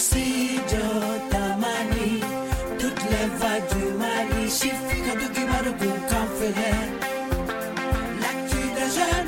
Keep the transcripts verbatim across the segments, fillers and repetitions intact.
Studio Tamani, toutes les voix du Mali, chiffre de Guimadougou, Camfele, l'actu des jeunes.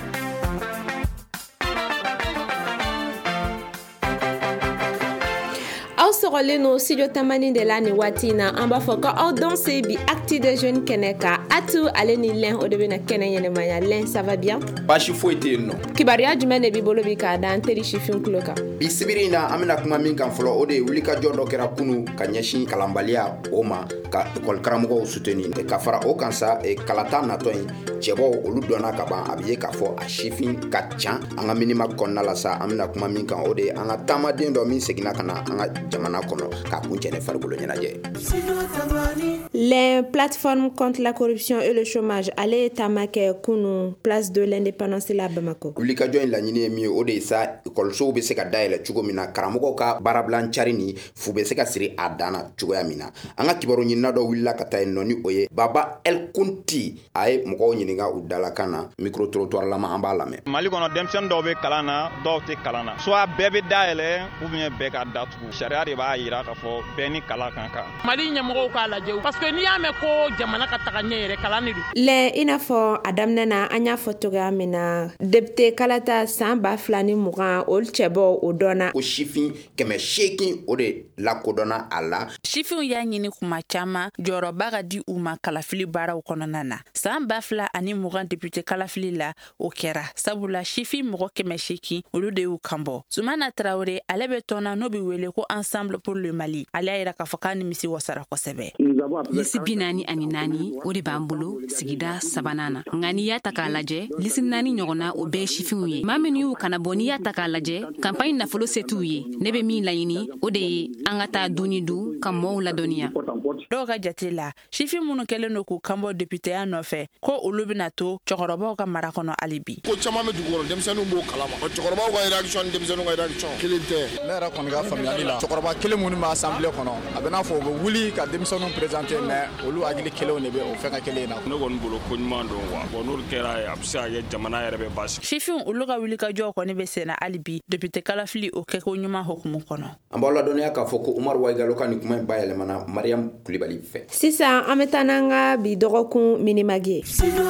Aw sɔgɔlen no Studio Tamani de la ni waati na an b'a fɔ ko aw danse bi acte des jeunes kɛnɛ ka Atu ale ni Lɛn o de bɛna kɛnɛ ɲɛnɛmaya. Lɛn, ça va bien? Baasi foyi tɛ yen nɔ. Kibaruya jumɛn de b'i bolo bi k'a da an teri sifin tulo kan? Bi sibiri in na an bɛna kuma min kan fɔlɔ o de ye wulikajɔ dɔ kɛra kunu ka ɲɛsin kalanbaliya o ma ka école karamɔgɔw soutenir. Ka fara o kan sa kalata natɔ in cɛbɔw olu dɔnna ka ban a bɛ ye k'a fɔ a sifin ka ca an ka minima kɔnɔna la sa an bɛna kuma min kan o de ye an ka taamaden dɔ min seginna ka na an ka jamana kɔnɔ k'a kun cɛ ne farikolo ɲɛnajɛ. Les plateformes contre la corruption et le chômage ale taama kɛ kunu place de l'indépendance la Bamako. Wulikajɔ in laɲini ye min ye o de ye sa école-sow bɛ se ka dayɛlɛ cogo min na karamɔgɔw ka baarabila cari ni fu bɛ se ka siri a dan na cogoya min na. An ka kibaru ɲinina dɔ wulila ka taa yen nɔ ni o ye Baba El Kunti a ye mɔgɔw ɲininka u dalakan na micro trottoir lama an b'a lamɛn. Mali kɔnɔ denmisɛnnin dɔw bɛ kalan na dɔw tɛ kalan na soit bɛɛ bɛ dayɛlɛ ou bien bɛɛ ka datugu sariya de b'a yira k'a fɔ bɛɛ ni kalan kan kan. Mali ɲɛmɔgɔw k'a lajɛ parce que n'i y'a mɛn ko jamana ka taga ɲɛ yɛrɛ kalan de don. Lɛn, i n'a fɔ a daminɛ na an y'a fɔ cogoya min na député kalata san ba fila ni mugan olu cɛbɔ o dɔnna. Ko sifin kɛmɛ seegin o de lakodɔnna a la. Sifinw y'a ɲini kuma caman jɔyɔrɔba ka di u ma kalafili baaraw kɔnɔna na. San ba fila ani mugan député kalafili la o kɛra sabula sifin mɔgɔ kɛmɛ seegin olu de y'u kanbɔ. Sumana Traoré ale bɛ tɔnna n'o bɛ wele ko Ensemble pour le Mali. Ale y'a yira k'a fɔ k'a nimisi wasara kosɛbɛ. Lisi bi naani ani naani o de b'an bolo sigida sabanan na. Nka n'i y'a ta k'a lajɛ lisi naani ɲɔgɔnna o bɛɛ ye sifinw ye. Maa minnu y'u kana bɔ n'i y'a ta k'a lajɛ campagne nafolo se t'u ye. Ne bɛ min laɲini o de ye an ka taa duni du ka mɔɔw ladɔnniya. Dɔw ka jate la sifin minnu kɛlen don k'u kanbɔ députéya nɔfɛ ko olu bɛna to cɛkɔrɔbaw ka mara kɔnɔ hali bi. Ko caman bɛ dugu kɔnɔ denmisɛnninw b'o kalama. Cɛkɔrɔbaw ka réaction ni denmisɛnninw ka réaction kelen tɛ. Ne yɛrɛ kɔni ka faamuyali la cɛkɔrɔba kelen minnu bɛ assemblée kɔnɔ a bɛ n'a fɔ u bɛ wuli ka denmisɛnninw présenter mais olu hakili kelenw de bɛ o fɛn ka kelen in na. Ne kɔni bolo ko ɲuman don wa bon n'olu kɛra a bɛ se ka kɛ jamana yɛrɛ bɛ baasi. Sifin olu ka wulikajɔ kɔni bɛ senna hali bi député kalafili o kɛko ɲuman hukumu kɔnɔ. An b'aw ladɔnniya k'a fɔ ko Umaru Waigalo ka nin kuma in bayɛlɛmana Mariam Kulibali fɛ. Sisan an bɛ taa n'an ka bi dɔgɔkun minimag ye.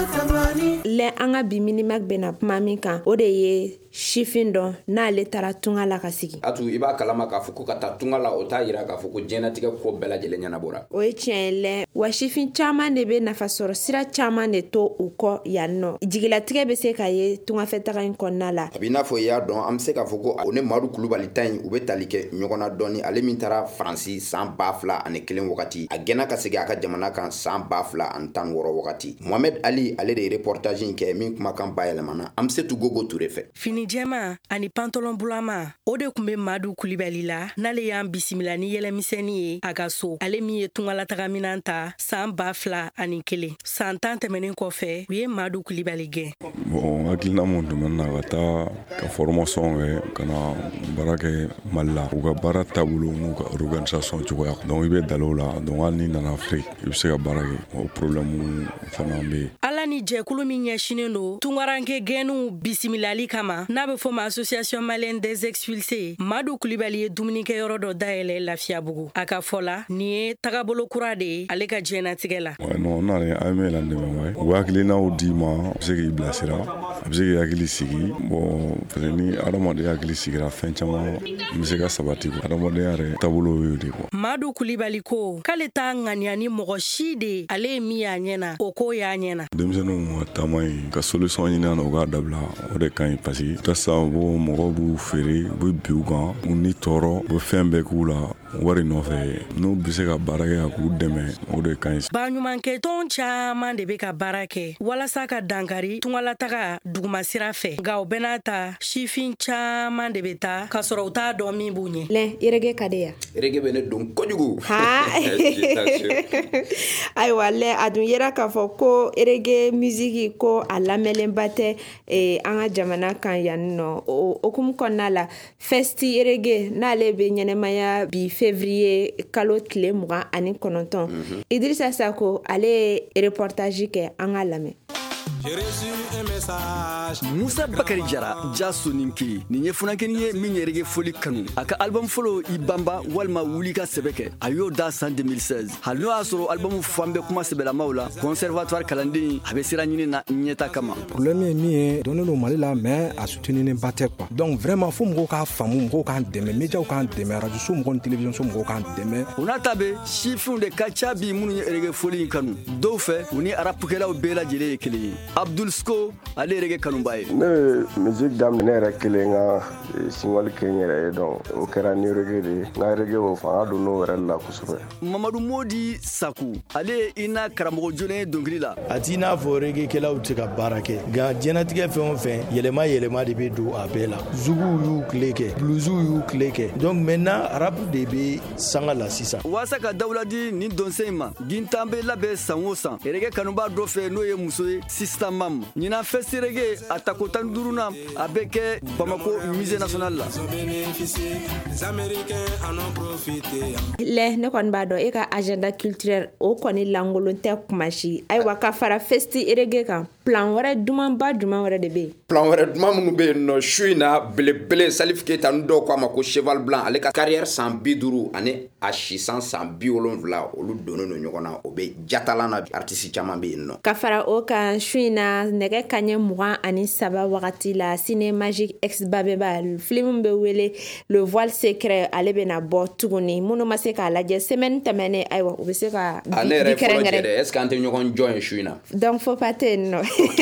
Lɛn, an ka bi minimag bɛna kuma min kan o de ye sifin dɔn n'ale taara tunga la ka sigi. Atu i b'a kalama k'a fɔ ko ka taa tunga la o t'a yira k'a fɔ ko diɲɛnatigɛ ko bɛɛ lajɛlen ɲɛnabɔra. O ye tiɲɛ ye Lɛn, wa sifin caman de bɛ nafa sɔrɔ sira caman de to u kɔ yan nɔ. Jigilatigɛ bɛ se ka ye tungafɛ taga in kɔnɔna la. A b'i n'a fɔ i y'a dɔn an bɛ se k'a fɔ ko o ne Madu Kulubali ta in u bɛ tali kɛ ɲɔgɔn na dɔɔni ale min taara Faransi san ba fila ani kelen wagati a gɛnna ka segin a ka jamana kan san ba fila ani tan wɔɔrɔ wagati. Mohamed Ali ale de ye reportage in kɛ min kumakan bayɛlɛmana an bɛ se tu Gogo Ture fɛ. Fini jɛma ani pantalon bulama o de kun bɛ Madu Kulibali la n'ale y'an bisimila ni yɛlɛmisɛnnin ye a ka so ale min ye tungalataga minan ta san ba fila ani kelen san tan tɛmɛnen kɔfɛ u ye Madu Kulibali gɛn. Bon hakilina mun tɛmɛna na ka taa ka formation kɛ ka na baara kɛ Mali la u ka baara taabolo n'u ka organisation cogoya donc i bɛ dal'o la donc hali n'i nana Afrique i bɛ se ka baara kɛ o problème fana bɛ yen. Ala ni jɛkulu min ɲɛsinen don tungaranke gɛnniw bisimilali kama n'a bɛ fɔ ma association malienne des expulsés Madu Kulibali ye dumunikɛyɔrɔ dɔ dayɛlɛ Lafiyabugu a ka fɔ la nin ye tagabolo kura de ye ale ka diɲɛnatigɛ la. Ouais, non n'ale an bɛ la dɛmɛ wayi u hakilinaw d'i ma a bɛ se k'i bilasira a bɛ se k'i hakili sigi bon parce que ni adamaden hakili sigira fɛn caman bɛ se ka sabati adamadenya yɛrɛ taabolo y'o de quoi. Madu Kulibali ko k'ale t'a ŋaniya ni mɔgɔ si de ale ye min y'a ɲɛna o ko y'a ɲɛna. Denmisɛnninw ka taama in ka solution ɲini na o k'a dabila o de ka ɲi parce que tasa ko mɔgɔw b'u feere u bɛ bi u kan u ni tɔɔrɔ u bɛ fɛn bɛɛ k'u la wari nɔfɛ n'u bɛ se ka baara kɛ k'u dɛmɛ o de ka ɲi. Baɲumankɛ tɔn caman de bɛ ka baara kɛ walasa ka dankari tungalataga dugumasira fɛ nka o bɛɛ n'a ta sifin caman de bɛ taa k'a sɔrɔ u t'a dɔn min b'u ɲɛ. Lɛn, erege ka di yan. Erege bɛ ne don kojugu. Ayiwa Lɛn, a dun yera k'a fɔ ko erege musiki ko a lamɛnlenba tɛ an ka jamana kan yan nɔ o hukumu kɔnɔna la festi erege n'ale bɛ ɲɛnɛmaya bi février kalo tile mugan ani kɔnɔntɔn. Idrissa Sako ale ye reportage kɛ an ka lamɛn. J'ai reçu un message message. Musa Bakari Jara Jaso Ninki ni funankeni ye min yerege foli kanu aka album follow Ibamba walma wulika sebeke ayo da en deux mille seize halno asoro album fambe kuma sebela maula conservatoire kalandi abe sira nyini na nyeta kama problème ni donner le Mali là mais à soutenir n'importe quoi donc vraiment faut mko ka famu mko ka deme media ka deme radio so mko télévision so mko ka deme ona tabe chifu de kacha bi munu yerege foli kanu do fe uni arapukela obela jele kele Abdul Sko ale yerege kanu baye ne musique dam ne rekelenga singwal kenyere donc o kera ni reggae de nga reggae o fa do no rella kusube Mamadou Modi Sakou ale ina karamo jone dongri la atina fo reggae kela utika barake ga jenatige fon fen yelema yelema de be do abela zugu yu kleke bluzu yu kleke donc maintenant rap de be sangala sisa wasaka dawladi ni donsema gintambe labe sanwosan reggae kanuba do fe no ye muso system mam nina festi reggae atakotan duruna abeke Bamako musée national la le ne kon ba do e ka agenda culturel o koni langolo te kumashi ay waka fara festi reggae kan plan wara duman ba duman wara de be plan wara duman mu be no shuina bele bele Salif Keita ndo ko ma ko cheval blanc ale ka carrière sans biduru ane a six cents sans biolon vla olu dono no nyokona obe jatalana artiste chama be no ka fara o kan shuina nege kanye mugan ani saba wakati la ciné magique ex babeba film be wele le voile secret ale be na bo tuguni munu maseka la je semaine tamane aywa obe se ka di kerengere est-ce que ante nyokon join shuina donc faut pas tenno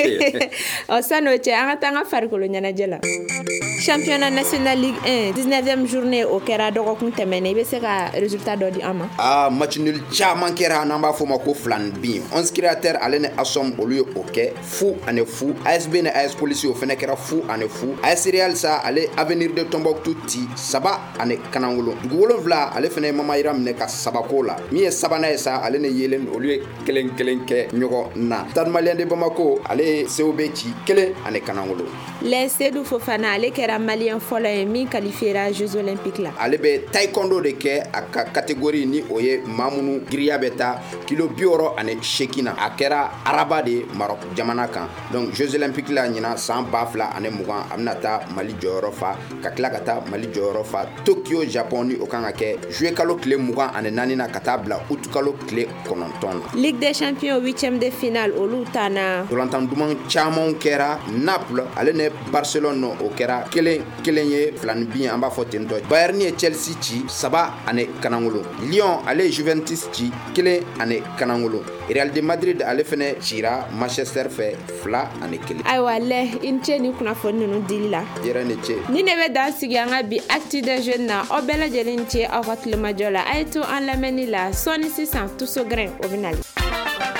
o sano che anga farikolo nyana jela championnat national ligue un dix-neuvième journée au kera dogo kun temene be se ka résultat do di ama ah match nul chaman kera namba fo mako flan bi onze créateur alene asom olu ok fou ane fou A S B ne A S police o fene kera fou ane fou A S Real sa ale avenir de Tombouctou ti saba ane kanangolo dugolo vla ale fene mama iram ne ka sabakola mi e sabana sa ale ne yelen olu kelen kelen ke nyogo na tan malien de Bamako ale seobechi kelen ane kanangolo les Sedou Fofana ale kera malien fola mi qualifiera Jeux olympiques la ale be taekwondo de ke aka catégorie ni oye mamunu griya beta kilo bioro ane shekina akera araba de Maroc jamana kan donc Jeux olympiques la nyina sans bafla ane mugan amnata Mali jorofa kakla kata Mali jorofa Tokyo Japon ni okanga ke jouer kalo clé mugan ane nanina katabla utukalo clé kononton Ligue des champions huitième de finale olutana dolantan duman chamon kera Naples ale ne Barcelone o kera kelen kelenye flan bien amba fotendo Bayern ni Chelsea ci saba ane kanangolo Lyon ale Juventus ci kelen ane kanangolo Real de Madrid ale fene chira Manchester fe fla ane kelen aywa le inche ni kuna fonni no dilla yera ne che ni ne be dan sigi anga bi actu de jeune na obela jelinche awat le majola ayto en la menila soni six cents tout so grain au final